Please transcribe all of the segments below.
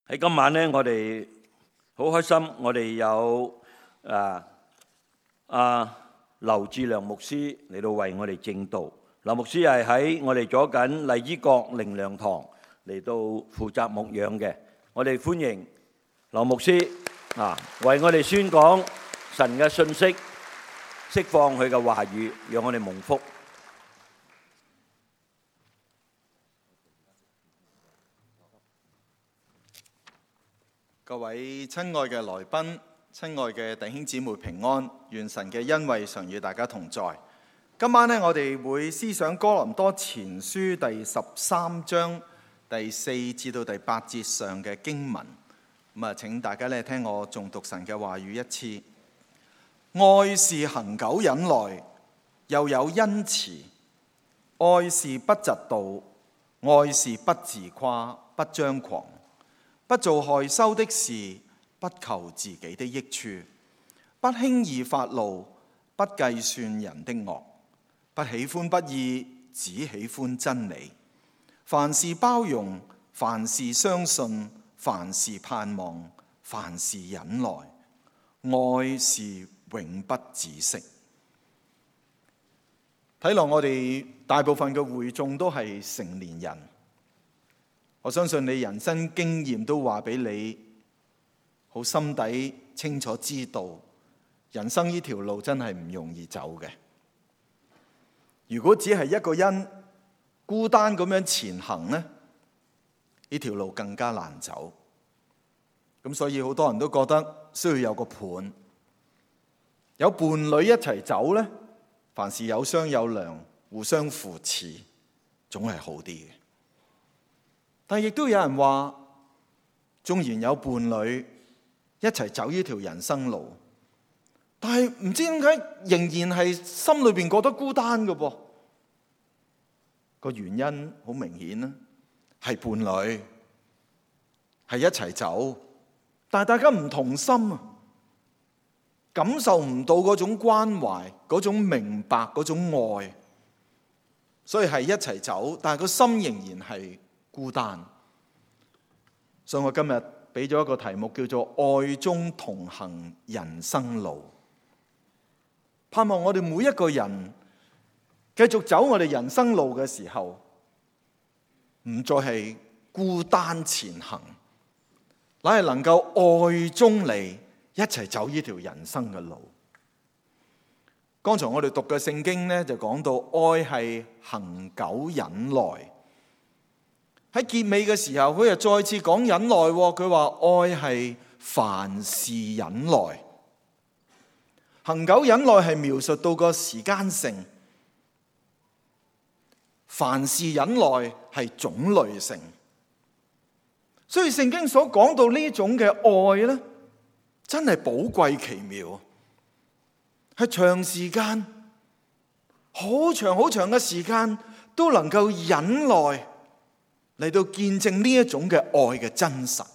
喺今晚咧，我哋好開心，我哋有劉志良牧師嚟到為我哋證道。劉牧師係喺我哋左近荔枝角靈糧堂嚟到負責牧養嘅。我哋歡迎劉牧師為我哋宣講神嘅信息，釋放佢嘅話語，讓我哋蒙福。 各位親愛嘅來賓、親愛嘅弟兄姊妹平安，願神嘅恩惠常與大家同在。今晚呢，我哋會思想哥林多前書第13章第4至到第8節上嘅經文。請大家聽我誦讀神嘅話語一次。愛是恆久忍耐，又有恩慈；愛是不嫉妒，愛是不自誇，不張狂。不做害羞的事，不求自己的益處，不輕易發怒，不計算人的惡，不喜歡不義，只喜歡真理。凡事包容，凡事相信，凡事盼望，凡事忍耐。愛是永不止息。睇落我哋大部分嘅會眾都係成年人。我相信你人生經驗都話俾你好心底清楚知道，人生呢條路真係唔容易走嘅。如果只係一個人孤單咁樣前行呢條路更加難走。咁所以好多人都覺得需要有個伴，有伴侶一齊走呢，凡事有商有量，互相扶持，總係好啲嘅。但亦都有人話，縱然有伴侶一齊走呢條人生路，但係唔知點解仍然係心裏邊覺得孤單嘅噃。個原因好明顯啦，係伴侶係一齊走，但係大家唔同心啊，感受唔到嗰種關懷、嗰種明白、嗰種愛，所以係一齊走，但係個心仍然係孤單。所以我今日俾咗一個題目叫做愛中同行人生路，盼望我哋每一個人繼續走我哋人生路嘅時候，唔再係孤單前行，乃係能夠愛中嚟一齊走呢條人生嘅路。剛才我哋讀嘅聖經呢，就講到愛係恆久忍耐。喺結尾嘅時候，佢又再次講忍耐。佢話愛係凡事忍耐。恆久忍耐係描述到個時間性，凡事忍耐係種類性。所以聖經所講到呢種嘅愛呢，真係寶貴奇妙，係長時間、好長好長嘅時間都能夠忍耐，嚟到見證呢一種嘅愛嘅真實，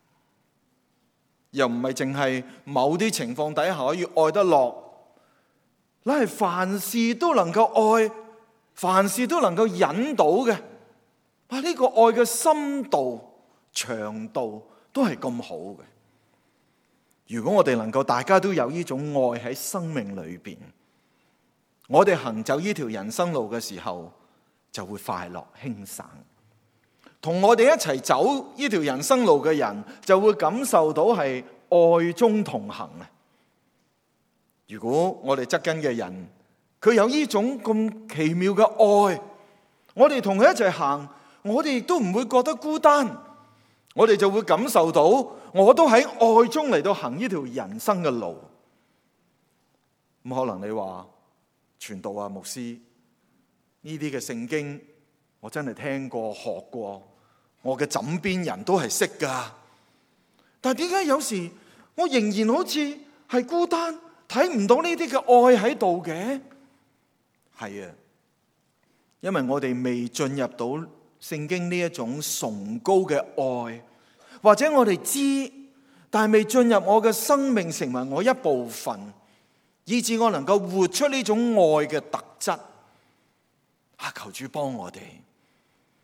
又唔係淨係某啲情況底下可以愛得落，乃係凡事都能夠愛，凡事都能夠忍到嘅。呢個愛嘅深度、長度都係咁好嘅。如果我哋能夠大家都有呢種愛喺生命裏邊，我哋行走呢條人生路嘅時候，就會快樂輕省。同我哋一齊走呢條人生路嘅人，就會感受到係愛中同行啊！如果我哋側跟嘅人，佢有呢種咁奇妙嘅愛，我哋同佢一齊行，我哋亦都唔會覺得孤單，我哋就會感受到，我都喺愛中嚟到行呢條人生嘅路。咁可能你話傳道啊，牧師，呢啲嘅聖經我真係聽過學過，我嘅枕邊人都係識噶，但係點解有時我仍然好似係孤單，睇唔到呢啲嘅愛喺度嘅？係啊，因為我哋未進入到聖經呢一種崇高嘅愛，或者我哋知，但係未進入我嘅生命成為我一部分，以致我能夠活出呢種愛嘅特質。求主幫我哋。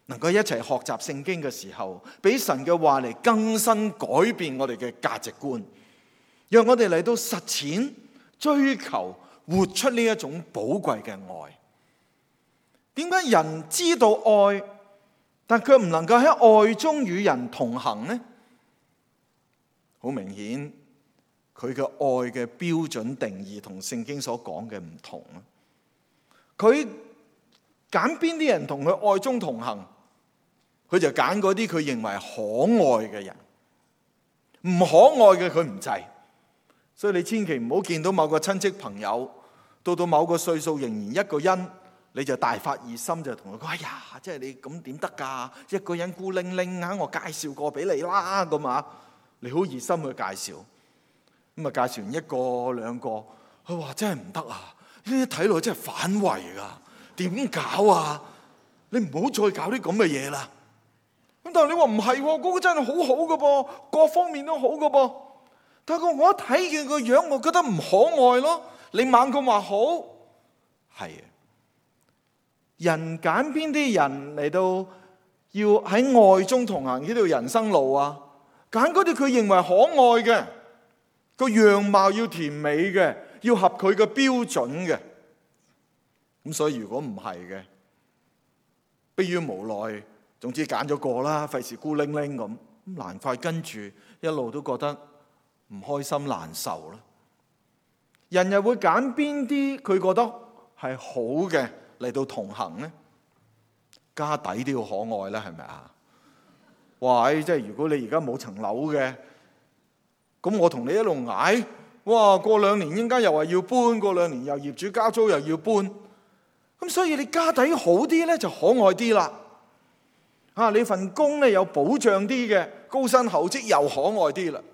能夠一齊學習聖經嘅時候，俾神嘅話嚟更新改變我哋嘅價值觀，讓我哋嚟到實踐、追求、活出呢一種寶貴嘅愛。點解人知道愛，但佢唔能夠喺愛中與人同行呢？好明顯，佢嘅愛嘅標準定義同聖經所講嘅唔同啊！佢揀邊啲人同佢愛中同行？佢就揀嗰啲佢認為可愛嘅人，唔可愛嘅佢唔制。所以你千祈唔好見到某個親戚朋友到某個歲數仍然一個人，你就大發熱心就同佢講：哎呀，即係你咁點得㗎？一個人孤零零啊，我介紹過俾你啦咁啊！你好熱心去介紹，咁啊介紹完一個兩個，佢話真係唔得啊！呢啲睇落真係反胃㗎，點搞啊？你唔好再搞啲咁嘅嘢啦！咁但係你話唔係喎，嗰個真係好好嘅噃，各方面都好嘅噃。但係我一睇見個樣，我覺得唔可愛咯。你猛咁話好，係啊。人揀邊啲人嚟到要喺愛中同行呢條人生路啊？揀嗰啲佢認為可愛嘅，個樣貌要甜美嘅，要合佢嘅標準嘅。咁所以如果唔係嘅，迫於無奈，總之揀咗個啦，費事孤零零咁，難怪跟住一路都覺得唔開心難受啦。人又會揀邊啲佢覺得係好嘅嚟到同行呢？家底都要可愛啦，係咪啊？哇！即係如果你而家冇層樓嘅，咁我同你一路捱，哇！過2年應該又話要搬，過2年又業主加租又要搬，咁所以你家底好啲咧就可愛啲啦。你份工咧有保障啲嘅，高薪厚職又可愛啲啦。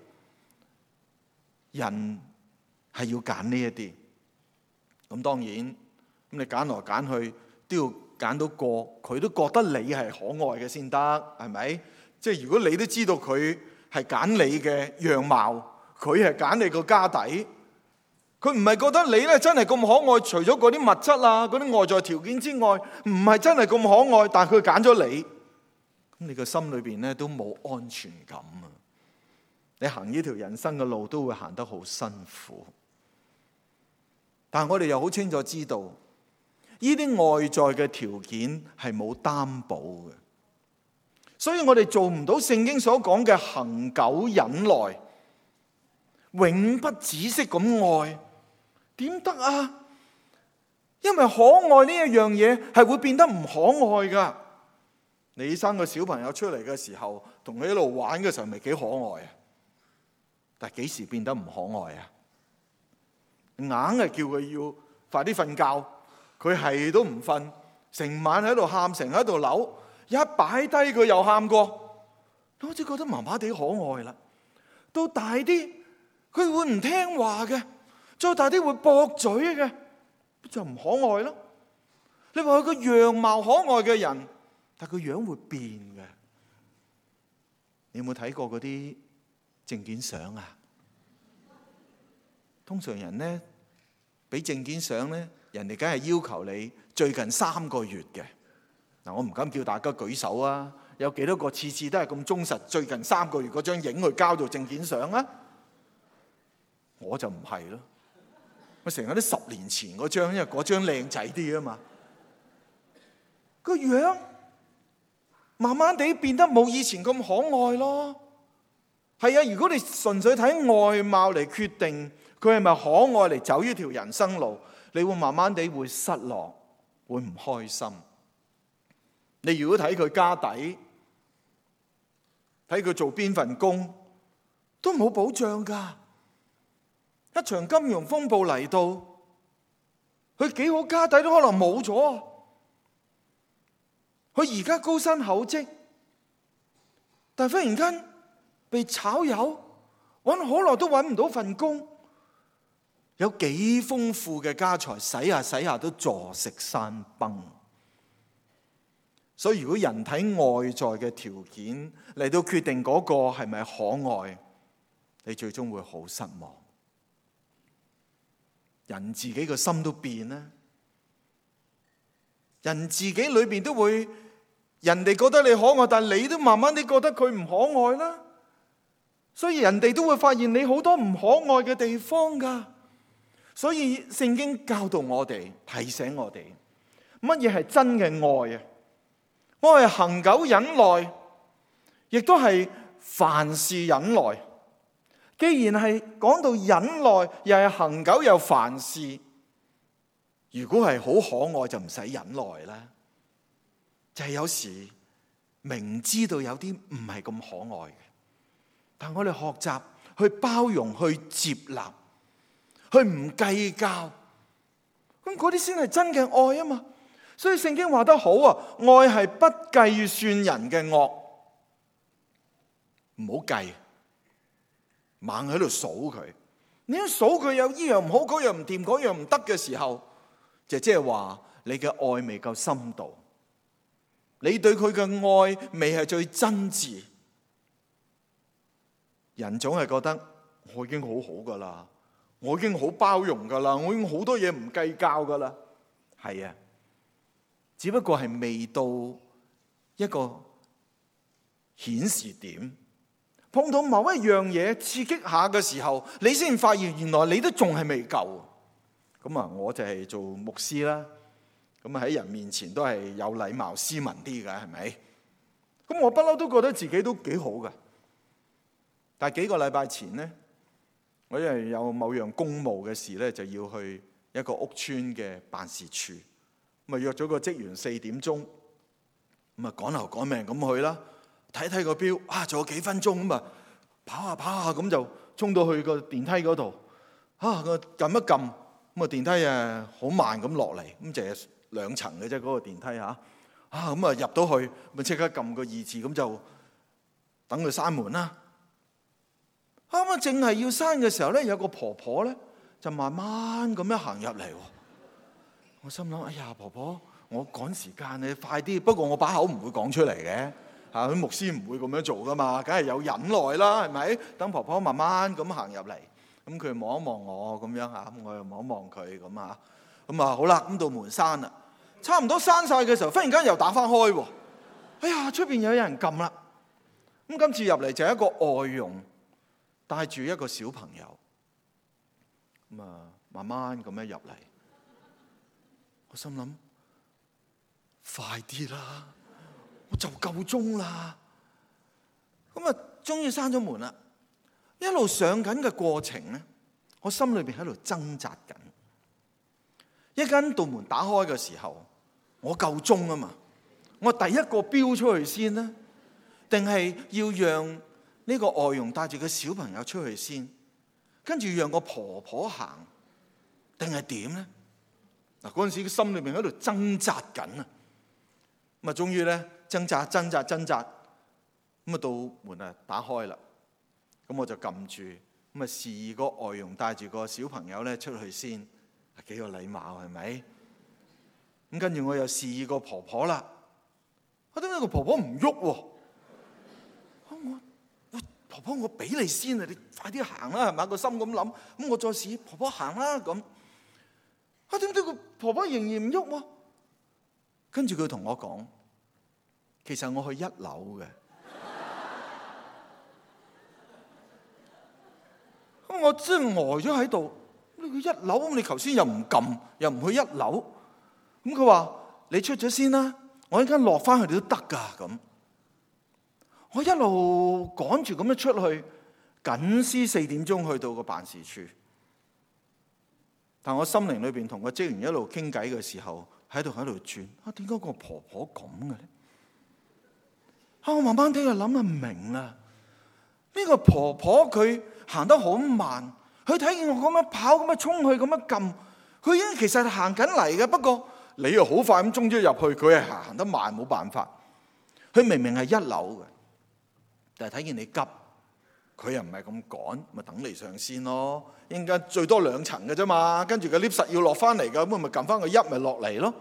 人係要揀呢一啲，咁當然咁你揀來揀去都要揀到個佢都覺得你係可愛嘅先得，係咪？即係如果你都知道佢係揀你嘅樣貌，佢係揀你個家底，佢唔係覺得你咧真係咁可愛，除咗嗰啲物質啊、嗰啲外在條件之外，唔係真係咁可愛，但係佢揀咗你，咁你個心裏邊咧都冇安全感啊！你行呢條人生嘅路都會行得好辛苦。但係我哋又好清楚知道，呢啲外在嘅條件係冇擔保嘅。所以我哋做唔到聖經所講嘅恆久忍耐、永不止息咁愛，點得啊？因為可愛呢一樣嘢係會變得唔可愛噶。你生個小朋友出嚟嘅時候，同佢一路玩嘅時候，咪幾可愛啊？但係幾時變得唔可愛啊？硬係叫佢要快啲瞓覺，佢係都唔瞓，成晚喺度喊，成喺度扭。一擺低佢又喊過，好似覺得麻麻地可愛啦。到大啲，佢會唔聽話嘅；再大啲會駁嘴嘅，就唔可愛咯。你話佢個樣貌可愛嘅人，但佢樣會變嘅。你有冇睇過嗰啲證件相啊？通常人咧俾證件相咧，人哋梗係要求你最近3個月嘅。嗱，我唔敢叫大家舉手啊！有幾多個次次都係咁忠實，最近3個月嗰張影去交做證件相啊？我就唔係咯，我成日都10年前嗰張，因為嗰張靚仔啲啊嘛。個樣慢慢地變得冇以前咁可愛咯。係啊，如果你純粹睇外貌嚟決定佢係咪可愛嚟走呢條人生路，你會慢慢地會失落，會唔開心。你如果睇佢家底，睇佢做邊份工，都冇保障噶。一場金融風暴嚟到，佢幾好家底都可能冇咗。佢而家高薪厚職，但係忽然間被炒魷，揾好耐都揾唔到份工。有幾豐富嘅家財，洗下洗下都坐食山崩。所以如果人睇外在嘅條件嚟到決定嗰個係咪可愛，你最終會好失望。人自己個心都變啦，人自己裏邊都會人哋覺得你可愛，但你都慢慢地覺得佢唔可愛啦。所以人哋都會發現你好多唔可愛嘅地方㗎。所以聖經教導我哋，提醒我哋，乜嘢係真嘅愛啊？愛係恒久忍耐，亦都係凡事忍耐。既然係講到忍耐，又係恒久又凡事，如果係好可愛就唔使忍耐啦。就係有時明知道有啲唔係咁可愛嘅，但我哋學習去包容、去接納、去唔計較，咁嗰啲先係真嘅愛啊嘛。所以聖經話得好啊，愛係不計算人嘅惡，唔好計，猛喺度數佢。你一數佢有依樣唔好，嗰樣唔掂，嗰樣唔得嘅時候，就即係話你嘅愛未夠深度，你對佢嘅愛未係最真摯。人總係覺得我已經好好噶啦，我已經好包容噶啦，我已經好多嘢唔計較噶啦。係啊，只不過係未到一個顯示點，碰到某一樣嘢刺激下嘅時候，你先發現原來你都仲係未夠。咁啊，我就係做牧師啦，咁啊喺人面前都係有禮貌斯文啲嘅，係咪？咁我不嬲都覺得自己都幾好嘅。但係幾個禮拜前呢，我因為有某樣公務嘅事咧，就要去一個屋邨嘅辦事處，咁啊約咗個職員4點鐘，咁啊趕頭趕命咁去啦。睇睇個錶，仲有幾分鐘，咁啊跑下跑下咁就衝到去個電梯嗰度，個撳一撳，咁啊電梯好慢咁落嚟，咁就係2層嘅啫，嗰個電梯嚇，咁啊入到去，咪即刻撳個2字，咁就等佢閂門啦。啱啱淨係要閂嘅時候咧，有個婆婆咧就慢慢咁樣行入嚟。我心諗：哎呀，婆婆，我趕時間，你快啲。不過我把口唔會講出嚟嘅，啲牧師唔會咁樣做噶嘛，梗係有忍耐啦，係咪？等婆婆慢慢咁行入嚟，咁佢望一望我咁樣嚇，咁我又望一望佢咁嚇，咁啊好啦，咁到門閂啦，差唔多閂晒嘅時候，忽然間又打翻開喎。哎呀，出邊有人撳啦。咁今次入嚟就係一個外傭，帶住一個小朋友，咁啊慢慢咁樣入嚟，我心諗快啲啦，我就夠鐘啦。咁啊，終於閂咗門啦。一路上緊嘅過程咧，我心裏邊喺度掙扎緊。一間道門打開嘅時候，我夠鐘啊嘛，我第一個飆出去先呢，定係要讓呢個外傭帶住個小朋友出去先，跟住讓個婆婆行，定係點咧？嗱，嗰陣時心裏面喺度掙扎緊啊！咁啊，終於咧掙扎，咁啊到門啊打開啦，咁我就撳住，咁啊示意個外傭帶住個小朋友咧出去先，幾有禮貌係咪？咁跟住我又示意個婆婆啦，點解個婆婆唔喐喎？婆婆，我俾你先啊！你快啲行啦，係咪？個心咁諗，咁我再試婆婆行啦咁。點解個婆婆仍然唔喐喎？跟住佢同我講，其實我去1樓嘅。咁我真係呆咗喺度。你去1樓，咁你頭先又唔撳，又唔去1樓。咁佢話：你出咗先啦，我一陣間落翻去你都得㗎咁。我一路趕住咁樣出去，緊絲4點鐘去到個辦事處。但我心靈裏邊同個職員一路傾偈嘅時候，喺度轉。點解個婆婆咁嘅咧？我慢慢聽佢諗唔明啦。呢個婆婆佢行得好慢，佢睇見我咁樣跑，咁樣衝去，咁樣撳，佢已經其實行緊嚟嘅。不過你又好快咁衝咗入去，佢係行得慢，冇辦法。佢明明係1樓嘅。但係睇見你急，佢又唔係咁趕，咪等你上先咯。應該最多2層嘅啫嘛，跟住個 lift 實要落翻嚟㗎，咁咪撳翻個1咪落嚟咯。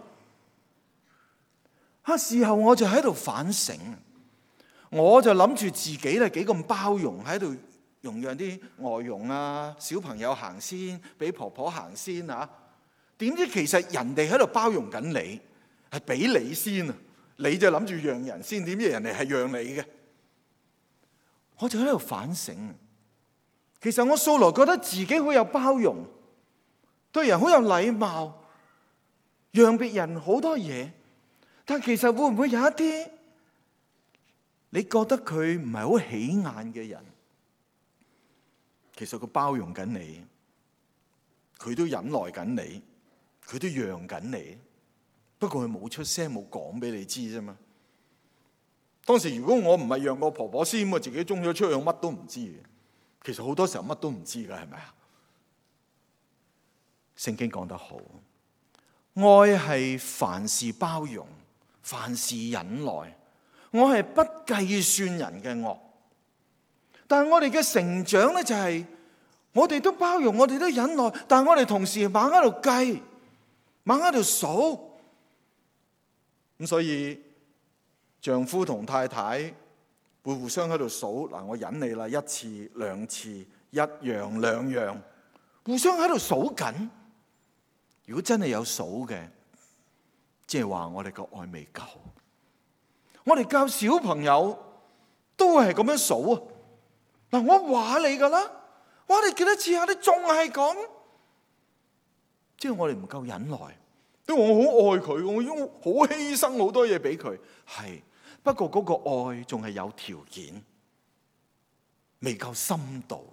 事後我就喺度反省，我就諗住自己咧幾咁包容，喺度容讓啲外傭啊、小朋友行先，俾婆婆行先啊。點知其實人哋喺度包容緊你，係俾你先啊！ 你就諗住讓人先，點知人哋係讓你嘅？我就喺度反省，其實我素來覺得自己好有包容，對人好有禮貌，讓別人好多嘢，但其實會唔會有一啲你覺得佢唔係好起眼嘅人，其實佢包容緊你，佢都忍耐緊你，佢都讓緊你，不過佢冇出聲，冇講俾你知啫嘛。當時如果我唔係讓個婆婆先，我自己衝咗出去，我乜都唔知嘅。其實好多時候乜都唔知噶，係咪啊？聖經講得好，愛係凡事包容，凡事忍耐，愛係不計算人嘅惡。但係我哋嘅成長咧，就係我哋都包容，我哋都忍耐，但係我哋同時猛喺度計，猛喺度數。咁所以丈夫同太太會互相喺度數，嗱，我忍你啦，一次兩次，一樣兩樣，互相喺度數緊。如果真係有數嘅，即係話我哋個愛未夠。我哋教小朋友都係咁樣數啊！嗱，我話你噶啦，話你幾多次啊？你仲係咁，即係我哋唔夠忍耐。因為我好愛佢，我已經好犧牲好多嘢俾佢。係，不過嗰個愛仲係有條件，未夠深度。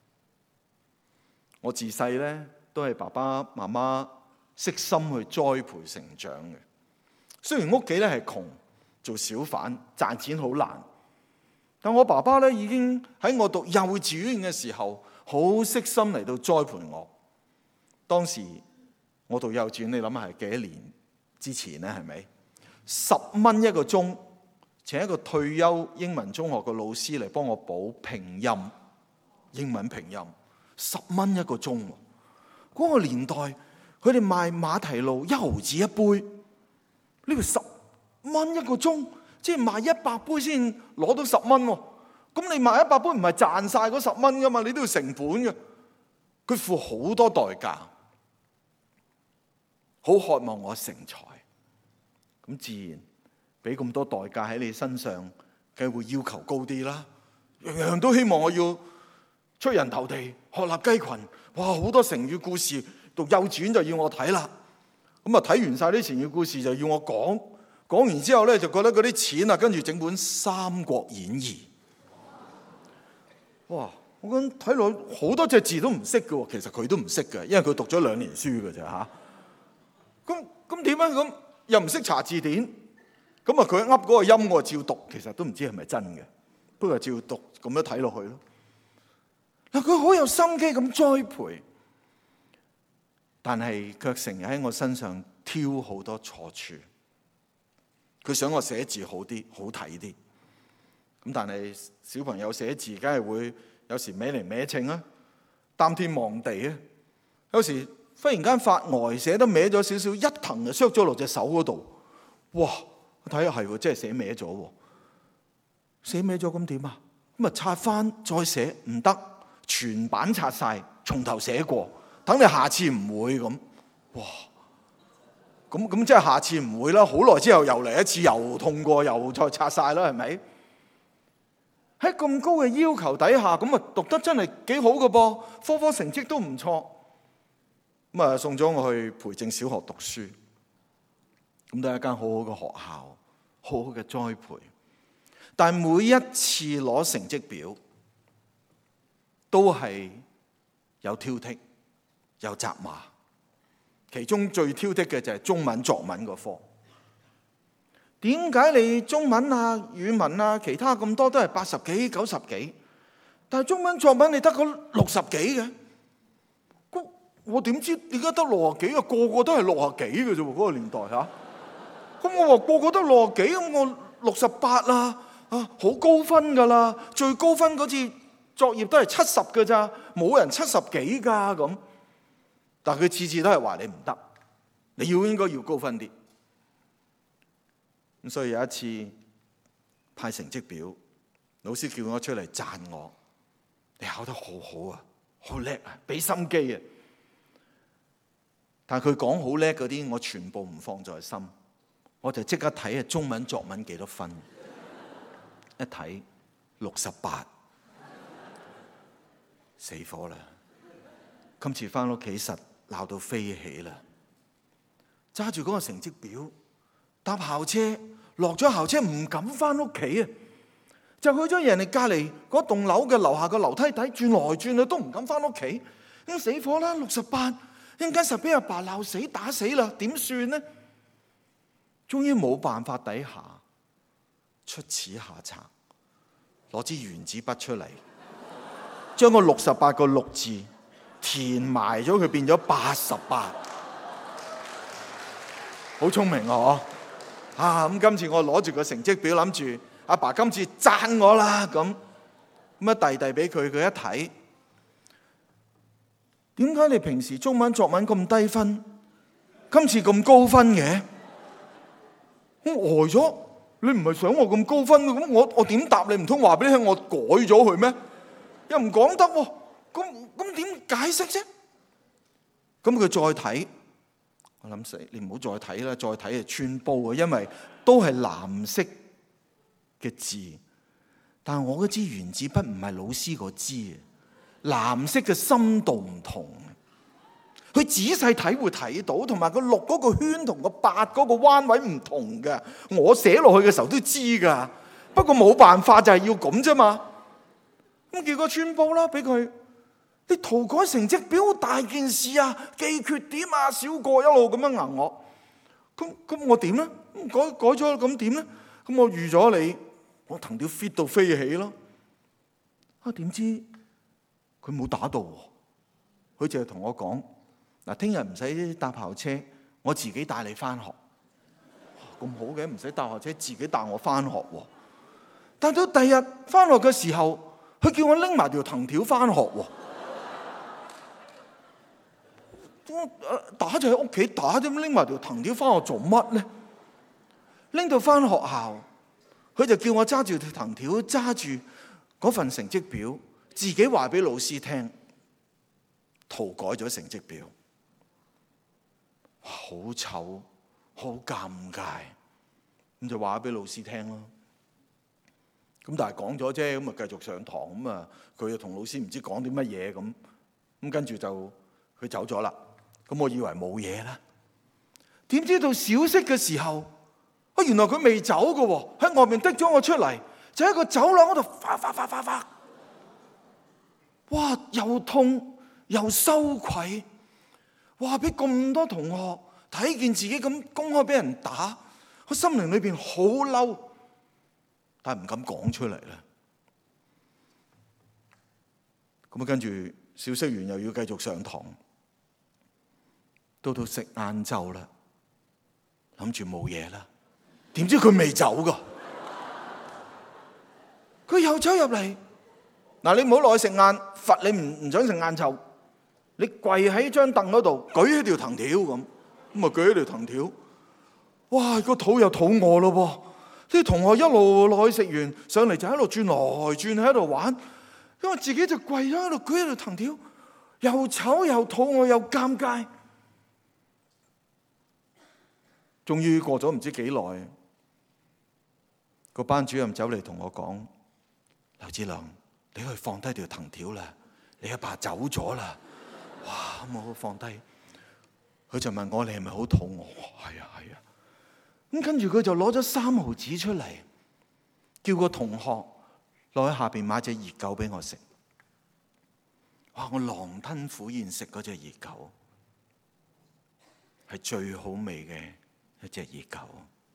我自細咧都係爸爸媽媽悉心去栽培成長嘅。雖然屋企咧係窮，做小販賺錢好難，但我爸爸咧已經喺我讀幼稚園嘅時候，好悉心嚟到栽培我。當時我讀幼稚園，你諗下係幾多年之前咧？係咪10蚊一個鐘，請一個退休英文中學嘅老師嚟幫我補拼音，英文拼音，10蚊一個鐘。嗰個年代，佢哋賣馬蹄露1毫子一杯，呢個10蚊一個鐘，即係賣100杯先攞到10蚊。咁你賣100杯唔係賺晒嗰10蚊噶嘛？你都要成本嘅。佢付好多代價。好渴望我成才，咁自然俾咁多代價喺你身上，梗係會要求高啲啦。樣樣都希望我要出人頭地、鶴立雞群。哇！好多成語故事，讀幼稚園就要我睇啦。咁啊睇完晒啲成語故事就要我講，講完之後咧就覺得嗰啲錢啊，跟住整本《三國演義》。哇！我咁睇落好多隻字都唔識嘅，其實佢都唔識嘅，因為佢讀咗2年書嘅啫嚇。咁點啊？咁又唔識查字典，咁啊佢噏嗰個音我照讀，其實都唔知係咪真嘅，不過照讀咁樣睇落去咯。嗱，佢好有心機咁栽培，但係卻成日喺我身上挑好多錯處。佢想我寫字好啲，好睇啲，咁但係小朋友寫字梗係會有時歪嚟歪稱啊，擔天望地啊，有時忽然間發呆，寫得歪咗少少，一騰就削咗落隻手嗰度。哇！我睇下係喎，真係寫歪咗喎。寫歪咗咁點啊？咁啊擦翻再寫唔得，全版擦晒，從頭寫過，等你下次唔會咁。哇！咁即係下次唔會啦。好耐之後又嚟一次，又痛過，又再擦晒啦，係咪？喺咁高嘅要求底下，咁啊讀得真係幾好嘅噃，科科成績都唔錯。咁啊，送咗我去培正小學讀書，咁都係一間好好嘅學校，好好嘅栽培。但係每一次攞成績表，都係有挑剔，有責罵。其中最挑剔嘅就係中文作文嗰科。點解你中文啊、語文啊、其他咁多都係80幾、90幾，但係中文作文你得個60幾嘅？我點知點解得60幾啊？個個都係60幾嘅啫喎，嗰個年代嚇。咁我話個個都60幾，咁我68啦，好高分㗎啦。最高分嗰次作業都係70㗎咋，冇人70幾㗎咁。但係佢次次都係話你唔得，你應該要高分啲。咁所以有一次派成績表，老師叫我出嚟讚我，你考得好好啊，好叻啊，俾心機啊。但係佢講好叻嗰啲，我全部唔放在心。 我就即刻睇下中文作文幾多分，一睇68，死火啦！今次翻屋企實鬧到飛起啦！揸住嗰個成績表，搭校車，落咗校車唔敢翻屋企啊！就去咗人哋隔離嗰棟樓嘅樓下個樓梯底轉來轉去都唔敢翻屋企，咁死火啦！68，一陣間實俾阿爸鬧死打死啦，點算呢？終於冇辦法底下出此下策，攞支原子筆出嚟，將個68個6字填埋咗，佢變咗88。好聰明啊！咁今次我攞住個成績表，諗住阿爸今次讚我啦，咁一遞俾佢，佢一睇，點解你平時中文作文咁低分，今次咁高分嘅？我呆咗，你唔係想我咁高分嘅，咁我點答你？唔通話俾你聽我改咗佢咩？又唔講得喎，咁點解釋啫？咁佢再睇，我諗死，你唔好再睇啦，再睇係穿煲嘅，因為都係藍色嘅字，但係我嗰支原子筆唔係老師嗰支，藍色嘅深度唔同。佢仔細睇會睇到，同埋個6嗰個圈同個8嗰個彎位唔同嘅。我寫落去嘅時候都知噶，不過冇辦法就係要咁啫嘛。咁結果穿煲啦，俾佢。你塗改成績表大件事啊，記缺點啊，小過一路咁樣硬我。咁我點咧？改咗咁點咧？咁我預咗你，我藤條 fit 到飛起咯。點知佢冇打到喎，佢淨係同我講。嗱，聽日唔使搭校車，我自己帶你翻學。咁好嘅，唔使搭校車，自己帶我翻學喎。但到第日翻學嘅時候，佢叫我拎埋條藤條翻學喎。打就喺屋企打啫，拎埋條藤條翻學做乜咧？拎到翻學校，佢就叫我揸住條藤條，揸住嗰份成績表，自己話俾老師聽，塗改咗成績表。好醜，好尷尬，咁就話俾老師聽咯。咁但係講咗啫，咁啊繼續上堂，咁啊佢又同老師唔知講啲乜嘢咁跟住就佢走咗啦。咁我以為冇嘢啦，點知到小息嘅時候，原來佢未走㗎喎，喺外面滴咗我出嚟，就喺個走廊嗰度發，哇！又痛又羞愧。哇！俾咁多同學睇見自己咁公開俾人打，我心靈裏邊好嬲，但係唔敢講出嚟啦。咁跟住小息完又要繼續上堂，到食晏晝啦，諗住冇嘢啦，點知佢未走噶，佢又走入嚟。嗱，你唔好落去食晏，罰你唔想食晏晝。你跪喺張凳嗰度，舉起條藤條咁啊舉起條藤條，哇！個肚又肚餓咯噃，啲同學一路落去食完上嚟就喺度轉來轉去喺度玩，因為自己就跪咗喺度舉起條藤條，又醜又肚餓又尷尬。終於過咗唔知幾耐，個班主任走嚟同我講：劉志良，你可以放低條藤條啦，你阿爸走咗啦。哇！我放低，佢就問我：你係咪好肚餓？係啊。咁跟住佢就攞咗3毫紙出嚟，叫個同學落去下邊買隻熱狗俾我食。哇！我狼吞虎咽食嗰隻熱狗，係最好味嘅一隻熱狗。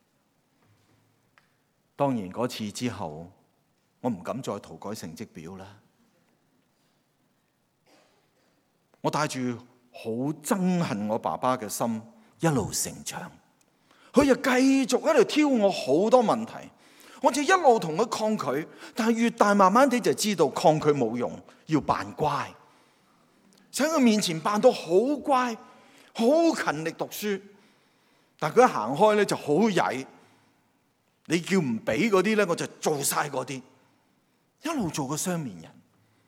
當然嗰次之後，我唔敢再塗改成績表啦。我帶住好憎恨我爸爸嘅心一路成長，佢就繼續喺度挑我好多問題，我就一路同佢抗拒，但係越大慢慢地就知道抗拒冇用，要扮乖，喺佢面前扮到好乖，好勤力讀書，但係佢一行開咧就好曳，你叫唔俾嗰啲咧，我就做晒嗰啲，一路做個雙面人，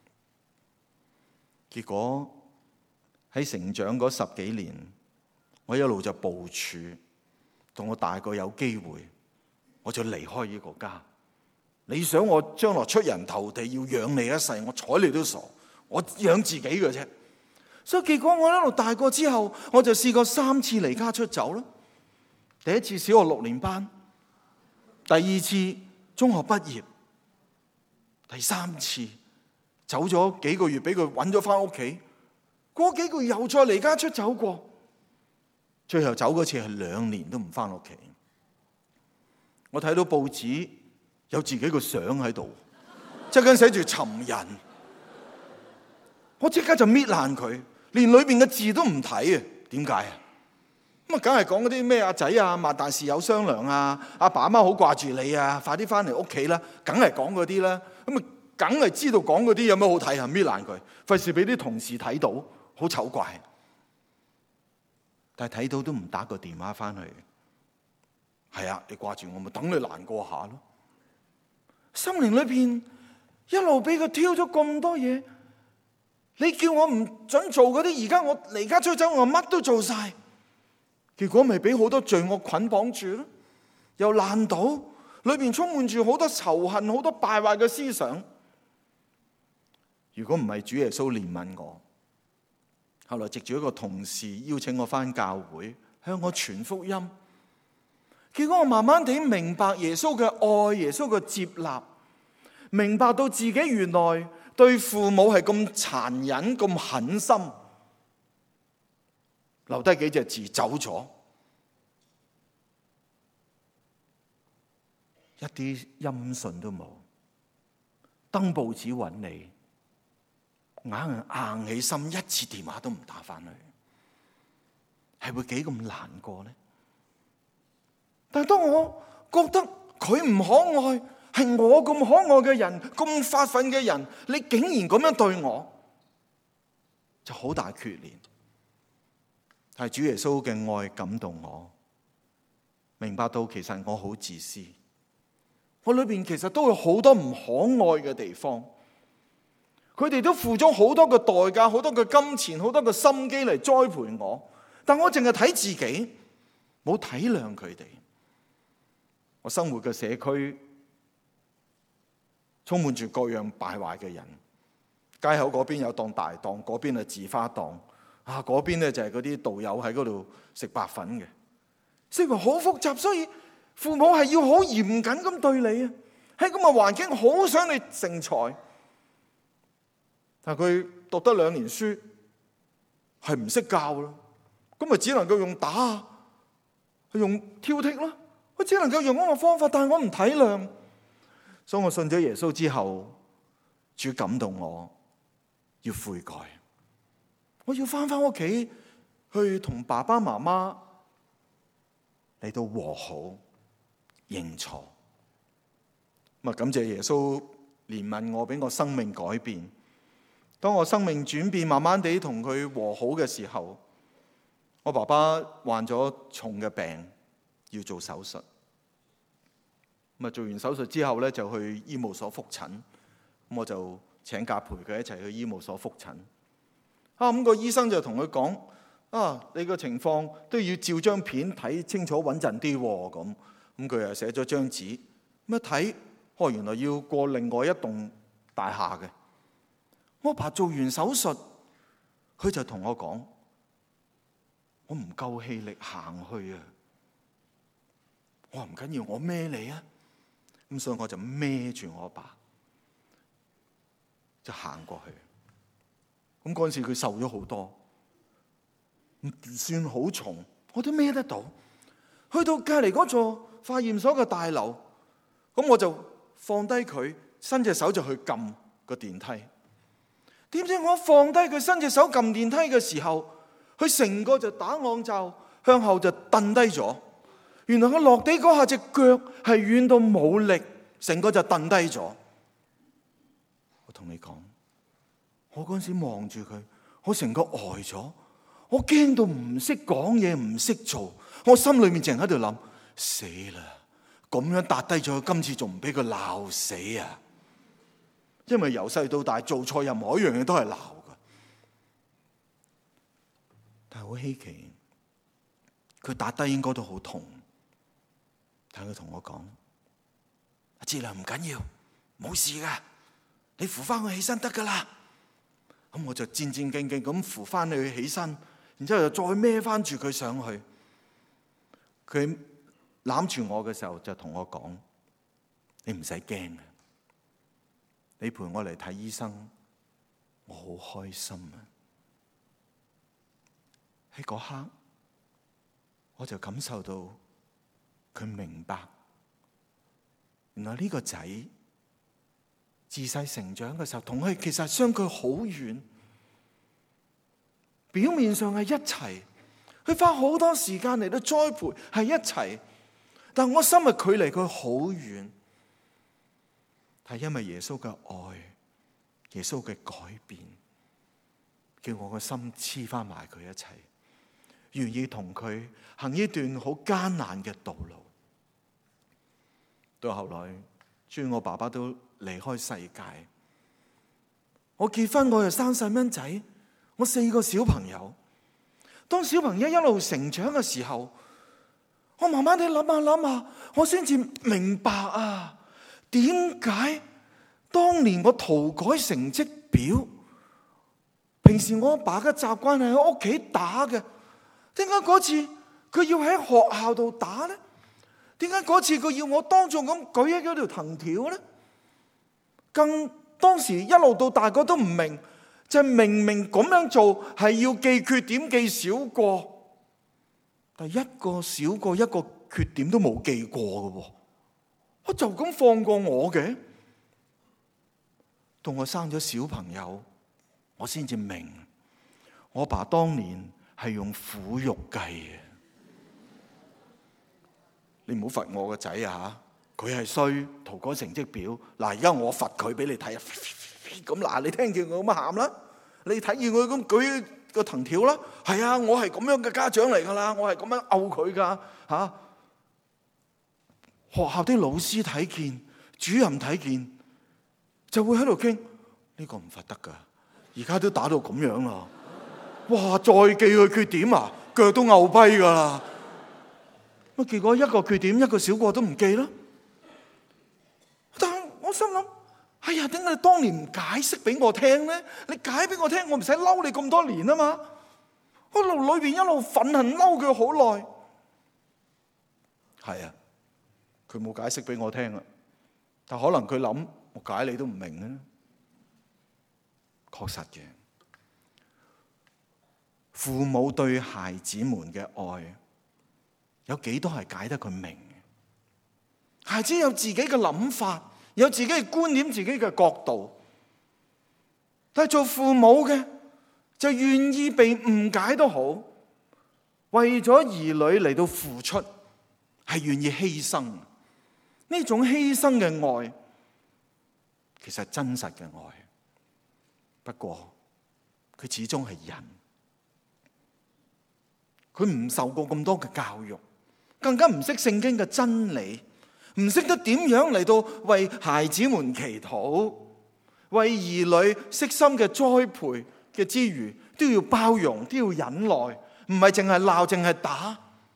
結果喺成長嗰10幾年，我一路就部署， 到我大個有機會，我就離開呢個家。你想我將來出人頭地，要養你一世，我睬你都傻，我養自己嘅啫。所以結果我一路大個之後，我就試過3次離家出走啦。第一次小學6年班，第2次中學畢業，第3次走咗幾個月，俾佢揾咗翻屋企。過幾個月又再離家出走過，最後走嗰次係2年都唔翻屋企。我睇到報紙有自己個相喺度，側跟寫住尋人，我即刻就搣爛佢，連裏邊嘅字都唔睇啊！點解啊？咁啊，梗係講嗰啲咩阿仔啊，萬大事有商量啊，阿爸阿媽好掛住你啊，快啲翻嚟屋企啦，梗係講嗰啲啦。咁啊，梗係知道講嗰啲有咩好睇啊，搣爛佢，費事俾啲同事睇到，好醜怪。但係睇到都唔打個電話翻去。係啊，你掛住我咪等你難過下咯。心靈裏邊一路俾佢挑咗咁多嘢，你叫我唔准做嗰啲，而家我離家出走，我乜都做晒，結果咪俾好多罪惡捆綁住咯，又爛賭，裏邊充滿住好多仇恨，好多敗壞嘅思想。如果唔係主耶穌憐憫我，後來藉住一個同事邀請我返教會，向我傳福音，結果我慢慢地明白耶穌嘅愛，耶穌嘅接納，明白到自己原來對父母係咁殘忍、咁狠心，留低幾隻字走咗，一啲音訊都冇，登報紙揾你，硬起心，一次電話都唔打翻去，係會幾咁難過呢？但係當我覺得佢唔可愛，係我咁可愛嘅人，咁發奮嘅人，你竟然咁樣對我，就好大決裂。係主耶穌嘅愛感動我，明白到其實我好自私，我裏邊其實都有好多唔可愛嘅地方。佢哋都付咗好多嘅代價，好多嘅金錢，好多嘅心機嚟栽培我，但我淨係睇自己，冇體諒佢哋。我生活嘅社區充滿住各樣敗壞嘅人，街口嗰邊有檔大檔，嗰邊係字花檔，嗰邊咧就係嗰啲道友喺嗰度食白粉嘅，生活好複雜，所以父母係要好嚴謹咁對你啊！喺咁嘅環境，好想你成才，但係佢讀得2年書，係唔識教咯，咁咪只能夠用打，用挑剔咯。我只能夠用嗰個方法，但係我唔體諒，所以我信咗耶穌之後，主感動我要悔改，我要翻屋企去同爸爸媽媽嚟到和好認錯。感謝耶穌憐憫我，俾我生命改變。當我生命轉變，慢慢地同佢和好嘅時候，我爸爸患咗重嘅病，要做手術。做完手術之後咧，就去醫務所復診。我就請假陪佢一齊去醫務所復診。咁個醫生就同佢講：你個情況都要照張片睇清楚穩陣啲喎。咁佢又寫咗張紙。一睇，原來要過另外一棟大廈嘅。我爸做完手術，佢就同我講：我唔夠氣力行去啊！我話唔緊要，我孭你啊！咁所以我就孭住我爸就行過去。咁嗰陣時佢瘦咗好多，唔算好重，我都孭得到。去到隔離嗰座化驗所嘅大樓，咁我就放低佢，伸隻手就去撳個電梯。點知我放低佢，伸隻手撳電梯嘅時候，佢成個就打昂罩，向後就蹬低咗。原來佢落地嗰下隻腳係軟到冇力，成個就蹬低咗。我同你講，我嗰陣時望住佢，我成個呆咗，我驚到唔識講嘢，唔識做，我心裏面淨喺度諗：死啦！咁樣踏低咗，今次仲唔俾佢鬧死啊？因為由細到大做錯任何一樣嘢都係鬧噶，但係好稀奇，佢打低應該都好痛。 但佢同我講：阿志良，唔緊要，冇事噶，你扶翻佢起身得噶啦。咁我就戰戰兢兢咁扶翻佢起身，然之後又再孭翻住佢上去。佢攬住我嘅時候就同我講：你唔使驚嘅，你陪我嚟睇醫生，我好開心啊！喺嗰刻，我就感受到佢明白，原來呢個仔自細成長嘅時候，同佢其實相距好遠，表面上係一齊，佢花好多時間嚟到栽培，係一齊，但我心嘅距離佢好遠，係因為耶穌嘅愛，耶穌嘅改變，叫我個心黐翻埋佢一齊，願意同佢行一段好艱難嘅道路。到後來，雖然我爸爸都離開世界，我結婚我又生細蚊仔，我4個小朋友。當小朋友一路成長嘅時候，我慢慢地諗下諗下，我先至明白啊，點解當年我塗改成績表，平時我阿爸嘅習慣係喺屋企打嘅，點解嗰次佢要喺學校度打呢？點解嗰次佢要我當眾咁舉起嗰條藤條呢？當時一路到大個都唔明，就係明明咁樣做係要記缺點記少過，但一個少過一個缺點都冇記過嘅，我就咁放過我嘅。到我生咗小朋友，我先至明，我爸當年係用苦肉計嘅。你唔好罰我個仔啊！佢係衰，塗改成績表。嗱，而家我罰佢俾你睇啊！咁嗱，你聽見佢咁喊啦，你睇見佢咁舉個藤條啦。係啊，我係咁樣嘅家長嚟噶啦，我係咁樣毆佢噶嚇。學校啲老師睇見，主任睇見，就會喺度傾，呢個唔罰得噶。而家都打到咁樣啦，哇！再記佢缺點啊，腳都拗跛噶啦。咁結果一個缺點一個小過都唔記啦。但係我心諗，哎呀，點解你當年唔解釋俾我聽呢？你解俾我聽，我唔使嬲你咁多年啊嘛。我一路裏邊一路憤恨嬲佢好耐。係啊，佢冇解釋俾我聽啊。但可能佢諗，我解你都唔明啊。確實嘅，父母對孩子們嘅愛，有幾多係解得佢明？孩子有自己嘅諗法，有自己嘅觀點，自己嘅角度。但係做父母嘅就願意被誤解都好，為咗兒女嚟到付出，係願意犧牲。呢種犧牲嘅愛，其實真實嘅愛。不過佢始終係人，佢唔受過咁多嘅教育。更加唔識聖經嘅真理，唔識得點樣嚟到為孩子們祈禱，為兒女悉心嘅栽培嘅之餘，都要包容，都要忍耐，唔係淨係鬧，淨係打。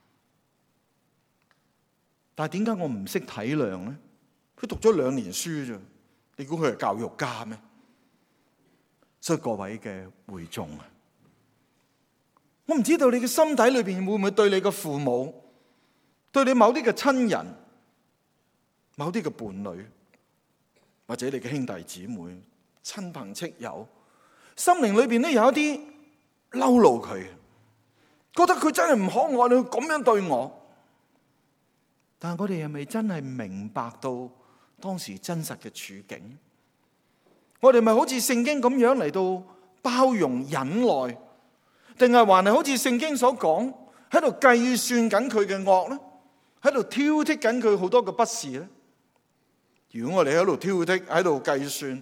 但係點解我唔識體諒呢？佢讀咗2年書啫，你估佢係教育家咩？所以各位嘅會眾啊，我唔知道你嘅心底裏邊會唔會對你嘅父母，對你某啲嘅親人、某啲嘅伴侶，或者你嘅兄弟姊妹、親朋戚友，心靈裏邊都有一啲嬲怒佢，覺得佢真係唔可愛，你咁樣對我。但係我哋係咪真係明白到當時真實嘅處境？我哋咪好似聖經咁樣嚟到包容忍耐，定係還係好似聖經所講喺度計算緊佢嘅惡呢？喺度挑剔緊佢好多嘅不是咧。如果我哋喺度挑剔，喺度計算，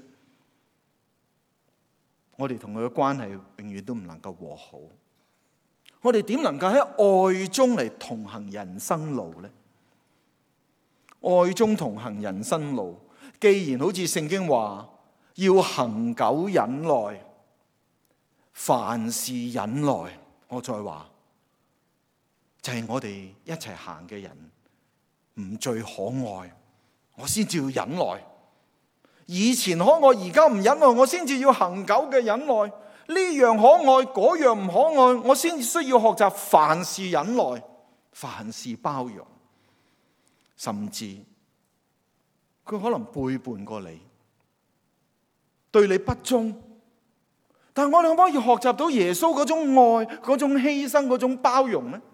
我哋同佢嘅關係永遠都唔能夠和好。我哋點能夠喺愛中嚟同行人生路呢？愛中同行人生路，既然好似聖經話要恆久忍耐，凡事忍耐，我再話就係我哋一齊行嘅人唔最可愛，我先至要忍耐。以前可愛，而家唔忍耐，我先至要恒久嘅忍耐。呢樣可愛，嗰樣唔可愛，我先需要學習凡事忍耐，凡事包容。甚至佢可能背叛過你，對你不忠，但我哋可唔可以學習到耶穌嗰種愛、嗰種犧牲、嗰種包容呢？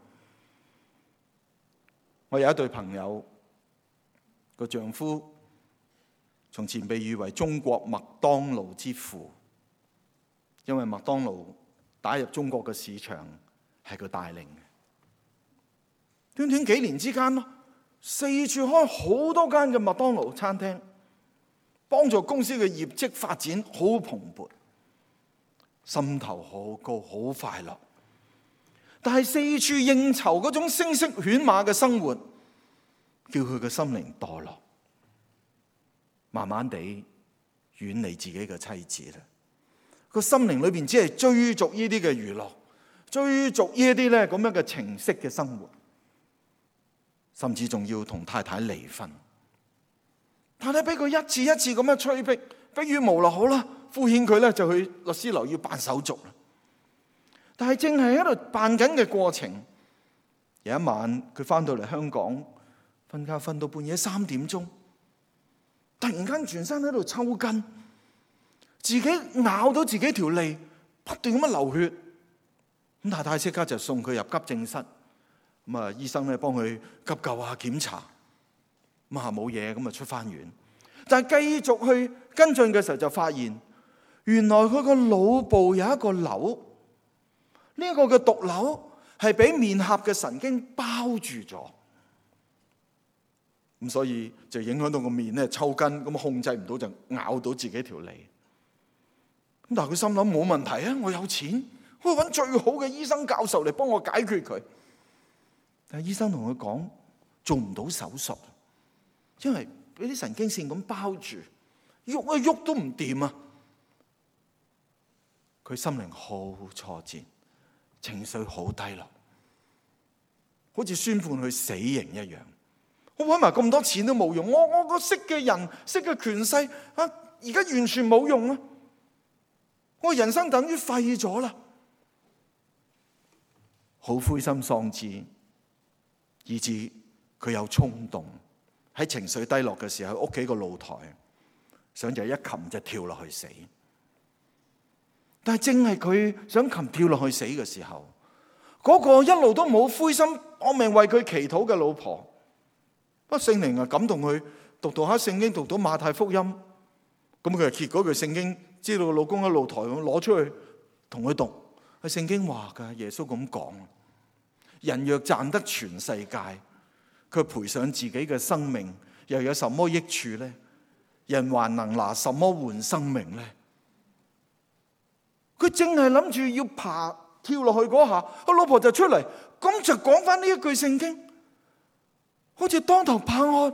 我有一對朋友，個丈夫從前被譽為中國麥當勞之父，因為麥當勞打入中國嘅市場係佢帶領嘅。短短幾年之間，四處開好多間嘅麥當勞餐廳，幫助公司嘅業績發展好蓬勃，心頭好高，好快樂。但係四處應酬嗰種聲色犬馬嘅生活，叫佢嘅心靈墮落，慢慢地遠離自己嘅妻子啦。個心靈裏邊只係追逐呢啲嘅娛樂，追逐呢一啲咧咁樣嘅情色嘅生活，甚至仲要同太太離婚。太太俾佢一次一次咁樣催逼，迫於無奈，好啦，敷衍佢咧就去律師樓要辦手續啦。但係正係喺度辦緊嘅過程，有一晚佢翻到嚟香港，瞓覺瞓到半夜3點鐘，突然間全身喺度抽筋，自己咬到自己條脷，不斷咁樣流血。咁太太即刻就送佢入急症室，咁啊醫生咧幫佢急救啊檢查，咁啊冇嘢，咁啊出翻院。但係繼續去跟進嘅時候就發現，原來佢個腦部有一個瘤。呢一個嘅毒瘤係俾面頰嘅神經包住咗，咁所以就影響到個面咧抽筋，咁控制唔到就咬到自己條脷。咁但係佢心諗冇問題啊，我有錢，我揾最好嘅醫生教授嚟幫我解決佢。但係醫生同佢講做唔到手術，因為俾啲神經線咁包住，喐一喐都唔掂啊！佢心靈好挫折，情緒好低落，好似宣判佢死刑一樣。我揾埋咁多錢都冇用，我個識嘅人、識嘅權勢啊，而家完全冇用啊！我人生等於廢咗啦，好灰心喪志，以致佢有衝動喺情緒低落嘅時候，喺屋企個露台想就一擒就跳落去死。但係正係佢想擒跳落去死嘅時候，嗰個一路都冇灰心搏命為佢祈禱嘅老婆，不過聖靈啊感動佢讀下聖經，讀到馬太福音，咁佢就揭嗰句聖經，知道老公喺露台咁攞出去同佢讀，係聖經話噶，耶穌咁講：人若賺得全世界，佢賠上自己嘅生命，又有什麼益處呢？人還能拿什麼換生命呢？佢淨係諗住要跳落去嗰下，個老婆就出嚟，咁就講翻呢一句聖經，好似當頭棒喝。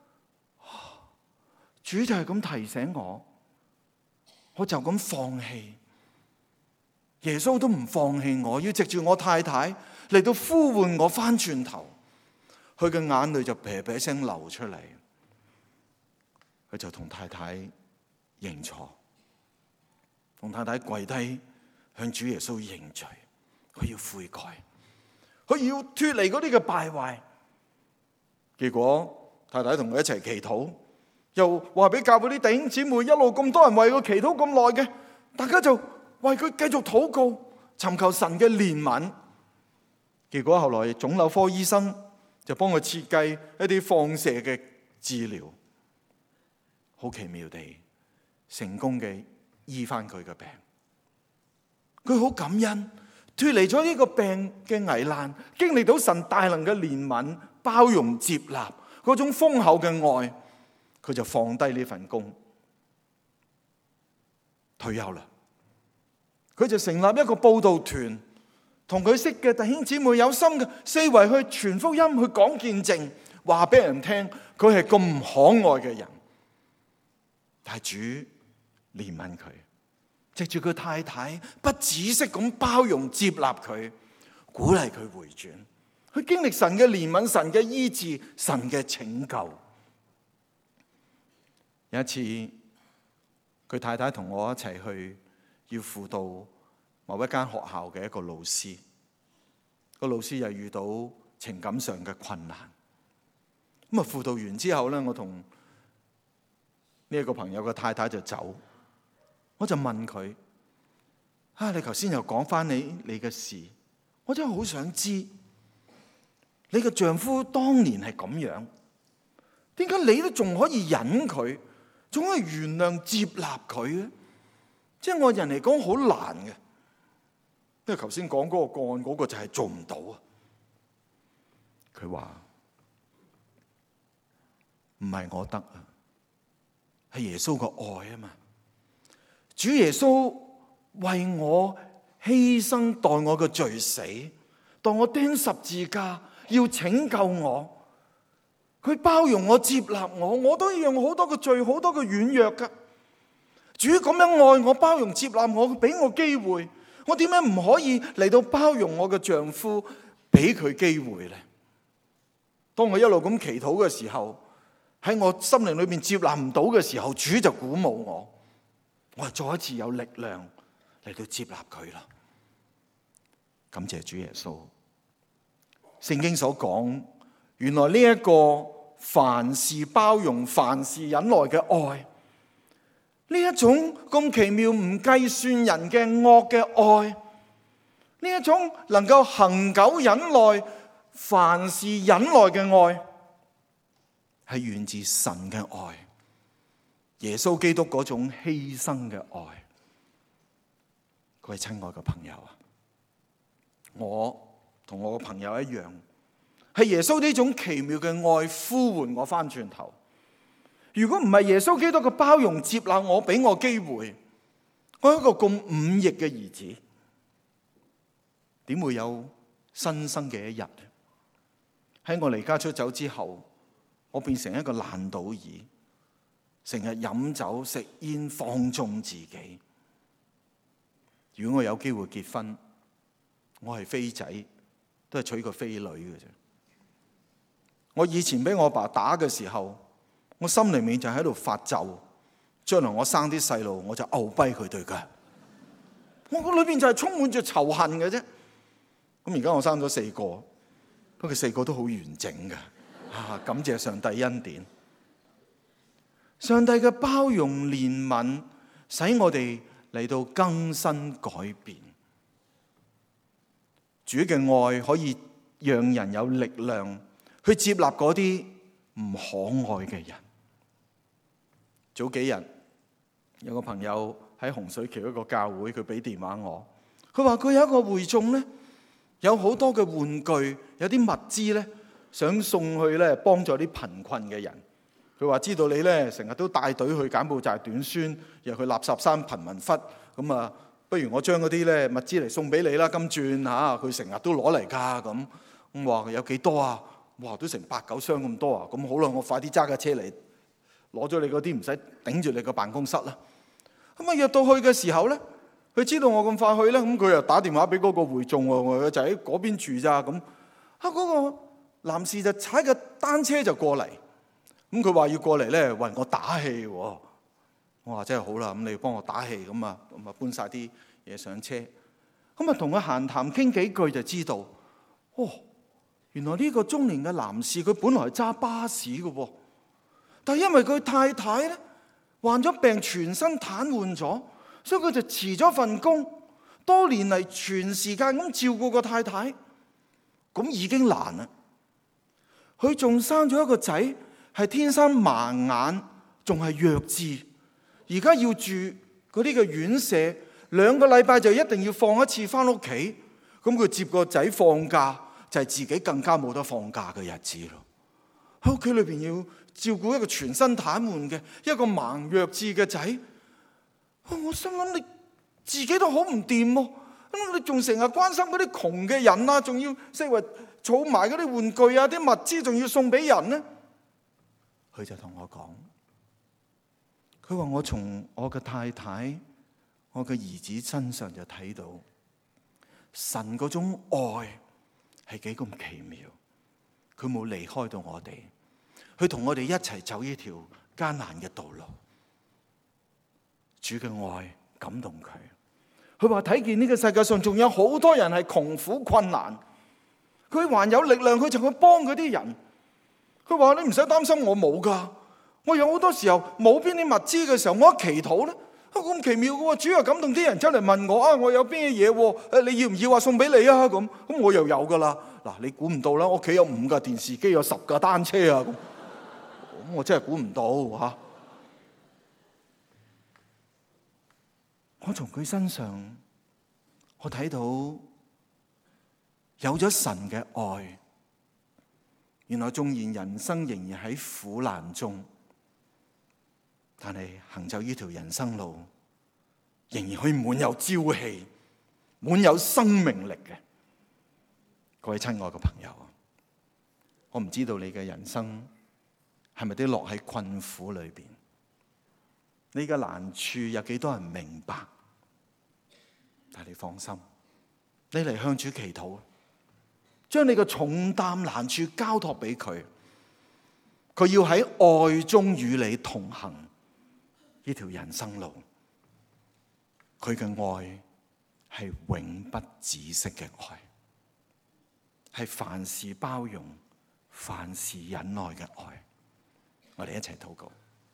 主就係咁提醒我，我就咁放棄。耶穌都唔放棄我，要藉住我太太嚟到呼喚我翻轉頭。佢嘅眼淚就啤啤聲流出嚟，佢就同太太認錯。同太太跪低向主耶穌認罪，佢要悔改，佢要脫離嗰啲嘅敗壞。結果太太同佢一齊祈禱，又話俾教會啲弟兄姊妹，一路咁多人為佢祈禱咁耐嘅，大家就為佢繼續禱告，尋求神嘅憐憫。結果後來腫瘤科醫生就幫佢設計一啲放射嘅治療，好奇妙地成功嘅醫翻佢嘅病。佢好感恩，脫離咗呢個病嘅危難，經歷到神大能嘅憐憫、包容、接納嗰種豐厚嘅愛，佢就放低呢份工，退休啦。佢就成立一個佈道團，同佢識嘅弟兄姊妹有心嘅四圍去傳福音、去講見證，話俾人聽佢係咁可愛嘅人。但係主憐憫佢，藉住佢太太不止息咁包容接納佢，鼓勵佢回轉， 去經歷神嘅憐憫、神嘅醫治、神嘅拯救。有一次，佢太太同我一齊去要輔導某一間學校嘅一個老師，個老師又遇到情感上嘅困難。咁啊，輔導完之後咧，我同呢一個朋友嘅太太就走，我就問佢：你頭先又講翻你嘅事，我真係好想知你嘅丈夫當年係咁樣，點解你都仲可以忍佢，仲可以原諒接納佢咧？即係我人嚟講好難嘅，因為頭先講嗰個個案嗰個就係做唔到啊。佢話唔係我得啊，係耶穌個愛啊嘛。主耶穌為我犧牲，代我嘅罪死，代我釘十字架，要拯救我。佢包容我、接納我，我都一樣好多嘅罪，好多嘅軟弱噶。主咁樣愛我、包容、接納我，俾我機會，我點解唔可以嚟到包容我嘅丈夫，俾佢機會呢？當我一路咁祈禱嘅時候，喺我心靈裏面接納唔到嘅時候，主就鼓舞我，我再一次有力量嚟到接納佢啦。感謝主耶穌。聖經所講，原來呢一個凡事包容、凡事忍耐嘅愛，呢一種咁奇妙唔計算人嘅惡嘅愛，呢一種能夠恆久忍耐、凡事忍耐嘅愛，係源自神嘅愛，耶穌基督嗰種犧牲嘅愛。各位親愛嘅朋友啊，我同我嘅朋友一樣，係耶穌呢種奇妙嘅愛呼喚我翻轉頭。如果唔係耶穌基督嘅包容接納我，俾我機會，我係一個咁忤逆嘅兒子，點會有新生嘅一日？喺我離家出走之後，我變成一個爛賭兒，成日飲酒食煙放縱自己。如果我有機會結婚，我係飛仔，都係娶個飛女嘅啫。我以前俾我爸打嘅時候，我心裏面就喺度發咒，將來我生啲細路，我就牛跛佢對腳。我個裏邊就係充滿住仇恨嘅啫。咁而家我生咗4個，不過4個都好完整嘅。感謝上帝恩典，上帝嘅包容憐憫，使我哋嚟到更新改變。主嘅愛可以讓人有力量去接納嗰啲唔可愛嘅人。早幾日有個朋友喺洪水橋一個教會，佢俾電話我，佢話佢有一個會眾咧，有好多嘅玩具，有啲物資咧，想送去咧幫助啲貧困嘅人。佢話知道你咧成日都帶隊去柬埔寨短宣，又去垃圾山貧民窟，咁啊，不如我將嗰啲咧物資嚟送俾你啦，金鑽嚇，佢成日都攞嚟㗎咁。咁話有幾多啊？哇，都成8-9箱咁多啊！咁好啦，我快啲揸架車嚟攞咗你嗰啲，唔使頂住你個辦公室啦。咁啊，約到去嘅時候咧，佢知道我咁快去咧，咁佢又打電話俾嗰個會眾喎，我就喺嗰邊住咋咁。嗰個男士就踩個單車就過嚟，咁佢話要過嚟咧為我打氣喎。我話真係好啦，咁你幫我打氣咁啊搬晒啲嘢上車，咁啊同佢閒談傾幾句就知道，原來呢個中年嘅男士佢本來係揸巴士嘅喎，但係因為佢太太咧患咗病，全身癱瘓咗，所以佢就辭咗份工，多年嚟全時間咁照顧個太太，咁已經難啦。佢仲生咗一個仔，係天生盲眼，仲係弱智，而家要住嗰啲嘅院舍，2個禮拜就一定要放一次翻屋企。咁佢接個仔放假，就係自己更加冇得放假嘅日子咯。喺屋企裏邊要照顧一個全身癱瘓嘅一個盲弱智嘅仔，我心諗你自己都好唔掂喎，咁你仲成日關心嗰啲窮嘅人啊，仲要識話儲埋嗰啲玩具啊、啲物資，仲要送俾人呢？佢就同我講，佢話我從我嘅太太、我嘅兒子身上就睇到神嗰種愛係幾咁奇妙。佢冇離開到我哋，佢同我哋一齊走呢條艱難嘅道路。主嘅愛感動佢。佢話睇見呢個世界上仲有好多人係窮苦困難，佢還有力量，佢就去幫嗰啲人。佢話你唔使擔心，我冇㗎。我有好多時候冇邊啲物資嘅時候，我一祈禱咧，咁奇妙嘅喎。主又感動啲人走嚟問我啊，我有邊嘅嘢？你要唔要啊？送俾你啊？咁我又有㗎啦。嗱，你估唔到啦，我屋企有5架電視機，有10架單車啊。咁我真係估唔到嚇。我從佢身上，我睇到有咗神嘅愛。原來縱然人生仍然喺苦難中，但係行走呢條人生路，仍然可以滿有朝氣、滿有生命力嘅。各位親愛嘅朋友，我唔知道你嘅人生係咪都落喺困苦裏邊？你嘅難處有幾多人明白？但係你放心，你嚟向主祈禱，將你嘅重擔難處交託俾佢，佢要喺愛中與你同行呢條人生路。佢嘅愛係永不止息嘅愛，係凡事包容、凡事忍耐嘅愛。我哋一齊禱告。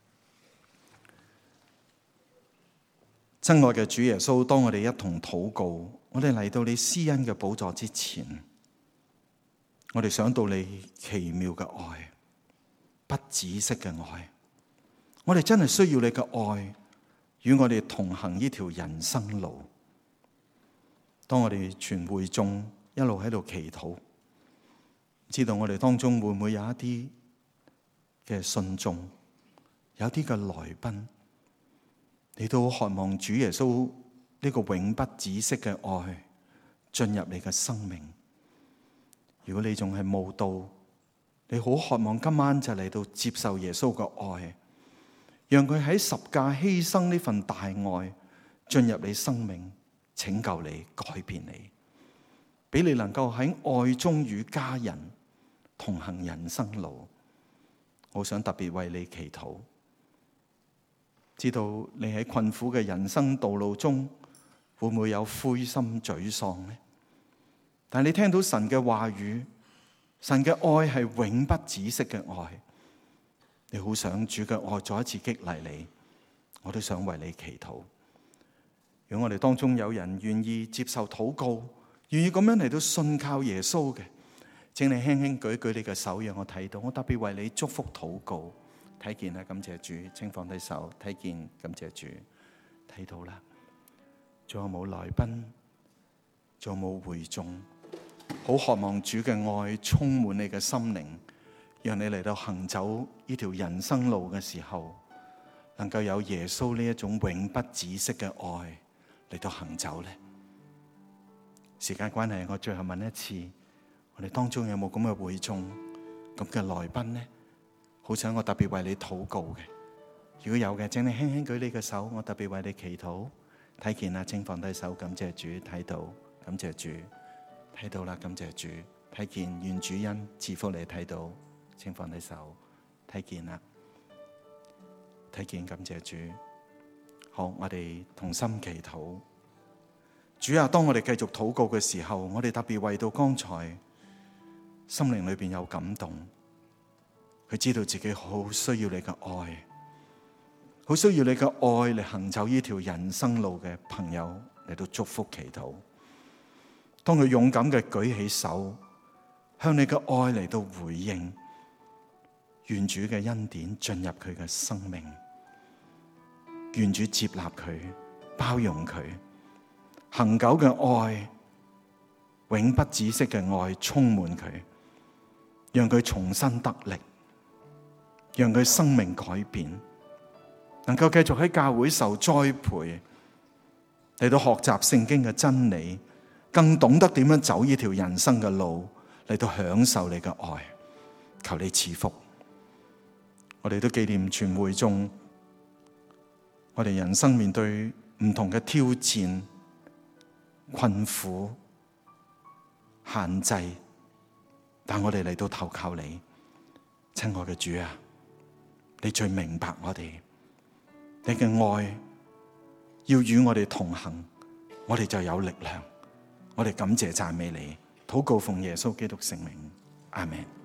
親愛嘅主耶穌，當我哋一同禱告，我哋嚟到你施恩嘅寶座之前，我哋想到你奇妙嘅愛，不止息嘅愛。我哋真係需要你嘅愛與我哋同行呢條人生路。當我哋全會眾一路喺度祈禱，知道我哋當中會唔會有一啲嘅信眾，有啲嘅來賓，你都渴望主耶穌呢個永不止息嘅愛進入你嘅生命。如果你仲係慕道，你好渴望今晚就嚟到接受耶穌嘅愛，讓佢喺十架犧牲呢份大愛進入你生命，拯救你，改變你，俾你能夠喺愛中與家人同行人生路。我想特別為你祈禱，知道你喺困苦嘅人生道路中會唔會有灰心沮喪呢？但你聽到神嘅話語，神嘅愛係永不止息嘅愛，你好想主嘅愛再一次激勵你，我都想為你祈禱。如果我哋當中有人願意接受禱告，願意咁樣嚟到信靠耶穌嘅，請你輕輕舉舉你嘅手，讓我睇到。我特別為你祝福禱告。睇見啦，感謝主，請放低手。睇見，感謝主，睇到啦。仲有冇來賓？仲有冇會眾？好渴望主嘅愛充滿你嘅心靈，讓你嚟到行走呢條人生路嘅時候，能夠有耶穌呢一種永不止息嘅愛嚟到行走呢？時間關係，我最後問一次，我哋當中有冇咁嘅會眾、咁嘅來賓呢？好想我特別為你禱告嘅，如果有嘅，請你輕輕舉你嘅手，我特別為你祈禱。睇見啦，請放低手，感謝主，睇到，感謝主，睇到啦，感謝主，睇見，願主恩賜福你，睇到，請放低手，睇見啦，睇見，感謝主。好，我哋同心祈禱。主啊，當我哋繼續禱告嘅時候，我哋特別為到剛才心靈裏邊有感動，佢知道自己好需要你嘅愛，好需要你嘅愛嚟行走呢條人生路嘅朋友嚟到祝福祈禱。當佢勇敢嘅舉起手，向你嘅愛嚟到回應，願主嘅恩典進入佢嘅生命，願主接納佢，包容佢，恒久嘅愛，永不止息嘅愛充滿佢，讓佢重新得力，讓佢生命改變，能夠繼續喺教會受栽培，嚟到學習聖經嘅真理，更懂得點樣走呢條人生嘅路，嚟到享受你嘅愛。求你賜福。我哋都紀念全會眾，我哋人生面對唔同嘅挑戰、困苦、限制， 但我哋嚟到投靠你，親愛嘅主啊，你最明白我哋，你嘅愛要與我哋同行，我哋就有力量。我哋感謝讚美你，禱告奉耶穌基督聖名，阿們。